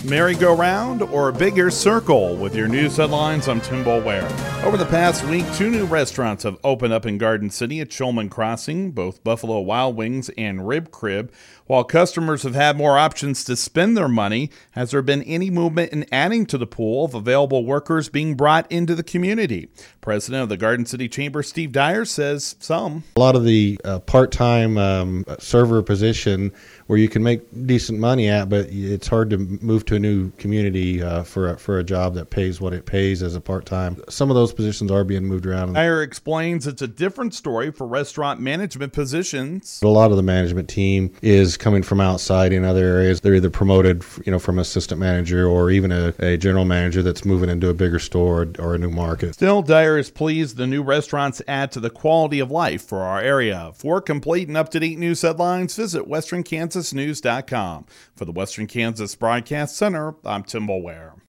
merry-go-round or a bigger circle? With your news headlines, I'm Tim Boulware. Over the past week, 2 new restaurants have opened up in Garden City at Shulman Crossing, both Buffalo Wild Wings and Rib Crib. While customers have had more options to spend their money, has there been any movement in adding to the pool of available workers being brought into the community? President of the Garden City Chamber, Steve Dyer, says some. A lot of the part-time server position where you can make decent money at, but it's hard to move to a new community for a job that pays what it pays as a part-time. Some of those positions are being moved around. Dyer explains it's a different story for restaurant management positions. A lot of the management team is coming from outside in other areas. They're either promoted, from assistant manager or even a general manager that's moving into a bigger store or a new market. Still, Dyer is pleased the new restaurants add to the quality of life for our area. For complete and up-to-date news headlines, visit westernkansasnews.com. For the Western Kansas Broadcast Center, I'm Tim Boulware.